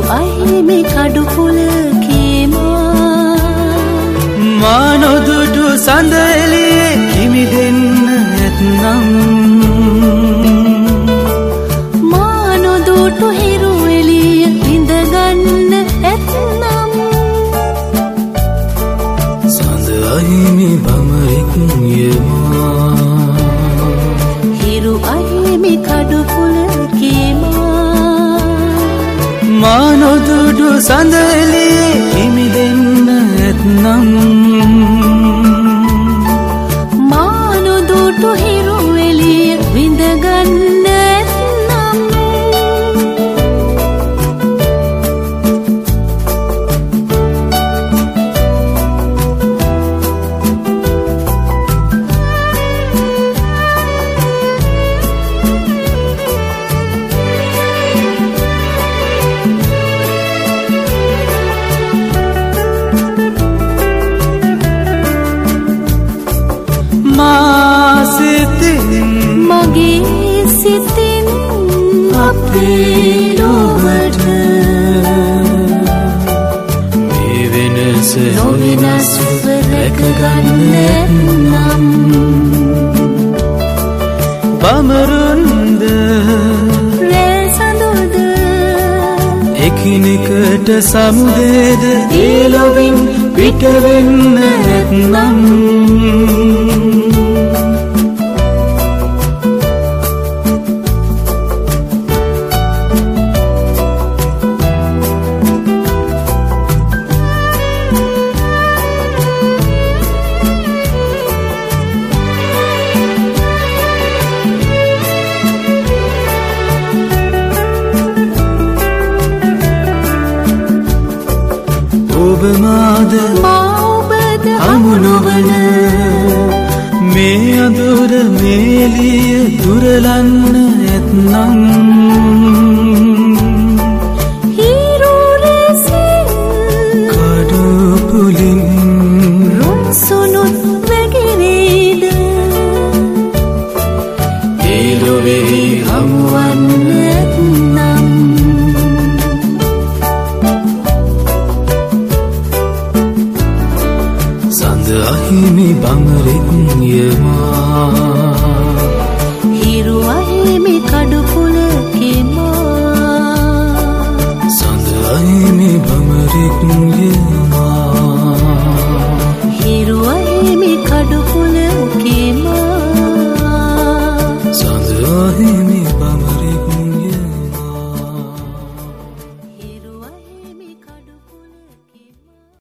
අහිමි කඩු පුලකේමා මානොදුටු සඳ එළියේ කිමි දෙන්න ඇත්නම් මානොදුටු හිරු එළිය විඳගන්න ඇත්නම් සඳ අහිමි බමරෙක් යමා හිරු අහිමි කඩු පුලකේමා මානොදුටු සඳ එළියේ කිමි දෙන්න ඇත්නම් මානොදුටු හිරු එළිය විඳගන්න ඇත්නම් මගේ සිතින් අපේ ලොවට මේ වෙනස නොවෙනස්ව රැකගන්න නම් බමරුන්ද රැ සඳුද එකිනෙකට සමුදේද ඒ ලොවින් පිට වෙන්න නැත්නම් ඔබ මාද මා ඔබද හමු නොවන මේ අඳුර මේලිය දුරලන්න ඇත්නම් හිරු රැසින් කඩු පුලින් රුන්සුනුත් වැగిරේද ඒ ලොවෙහි හමුවන්න නැත්නම් සඳ අහිමි බමරෙක් යමා හිරු අහිමි කඩු පුලකේමා සඳ අහිමි බමරෙක් යමා